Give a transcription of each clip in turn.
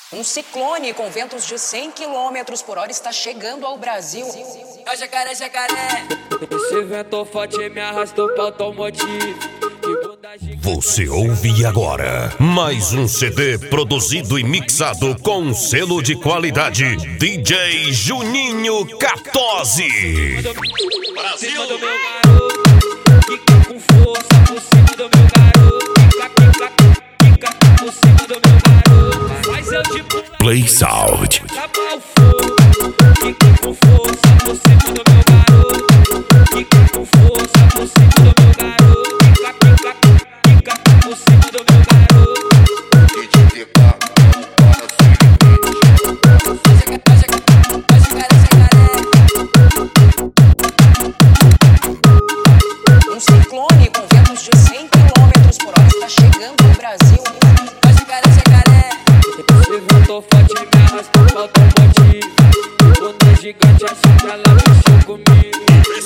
Um ciclone com ventos de 100 km por hora está chegando ao Brasil. É o jacaré, jacaré. Esse vento forte me arrastou pra automotivo. Você ouve agora mais um CD produzido e mixado com selo de qualidade DJ Juninho 14. Brasil! Do meu garoto, fica com força por cima do meu garoto. Fica por cima do meu garoto. Faz eu tipo Play Sound. Tapa o fogo, fica com força por cima do meu garoto. Fica com força por cima do meu garoto. Fica por cima do meu garoto. Um ciclone com ventos de 100 km por hora está chegando ao Brasil. É o jacaré, jacaré. Esse vento forte me arrastou pra automotivo. Quando é gigante assim que ela mexeu comigo.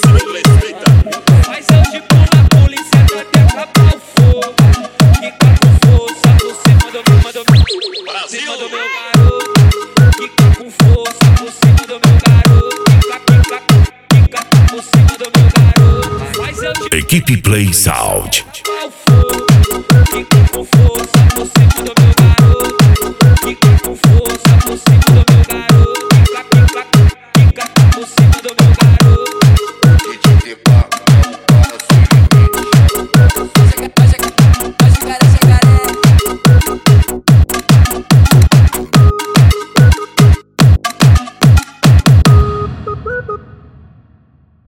Mas eu de pulo a polícia até acabar o fogo. Fica com força por cima do meu cima do meu garoto. Fica com força por cima do meu garoto. Fica por cima do meu garoto. Mas eu de Equipe Play Sound. acabar o fogo. Fica com força por cima do meu